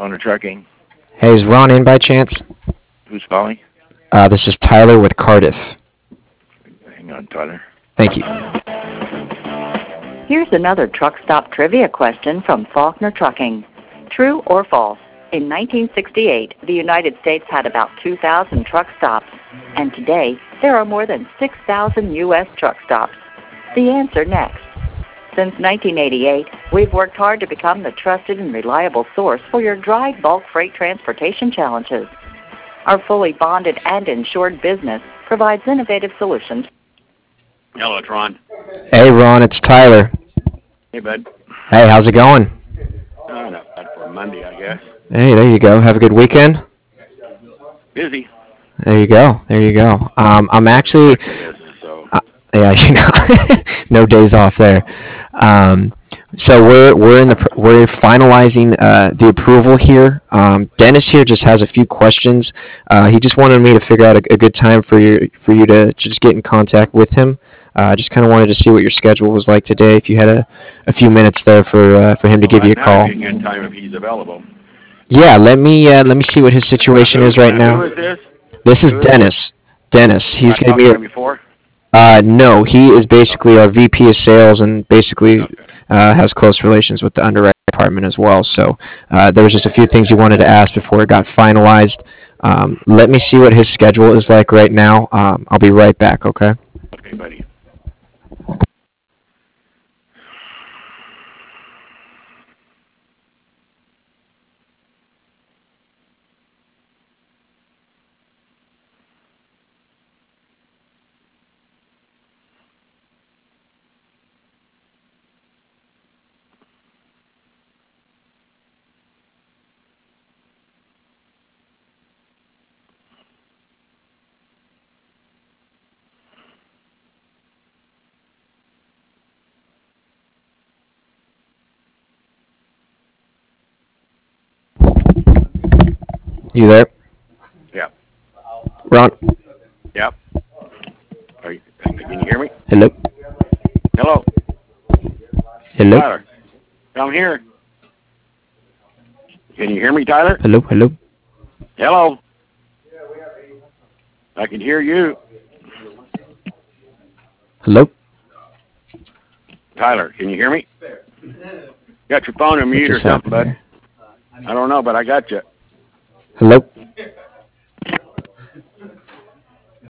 Owner Trucking. Hey, is Ron in by chance? Who's calling? This is Tyler with Cardiff. Hang on, Tyler. Thank you. Here's another truck stop trivia question from Faulkner Trucking. True or false? In 1968, the United States had about 2,000 truck stops, and today there are more than 6,000 U.S. truck stops. The answer next. Since 1988, we've worked hard to become the trusted and reliable source for your dry bulk freight transportation challenges. Our fully bonded and insured business provides innovative solutions. Hello, it's Ron. Hey, Ron, it's Tyler. Hey, bud. Hey, how's it going? Oh, not bad for a Monday, I guess. Hey, there you go. Have a good weekend. Busy. There you go. There you go. I'm actually, Business, so. yeah, no days off there. So we're finalizing the approval here. Dennis here just has a few questions. He just wanted me to figure out a good time for you to just get in contact with him. Just kind of wanted to see what your schedule was like today. If you had a few minutes there for him to give you a call. Now you time if he's available. Yeah, let me see what his situation is right now. Who is this? This is Dennis. Dennis. He's gonna be. Before? No, he is basically our VP of sales and basically has close relations with the underwriting department as well. So there was just a few things he wanted to ask before it got finalized. Let me see what his schedule is like right now. I'll be right back, okay? Okay, buddy. You there? Yeah. Ron? Yep. Can you hear me? Hello? Hello. Hello? Tyler. I'm here. Can you hear me, Tyler? Hello? Hello? Hello. I can hear you. Hello? Tyler, can you hear me? Got your phone on mute or just something, happened bud? I don't know, but I got you. Hello?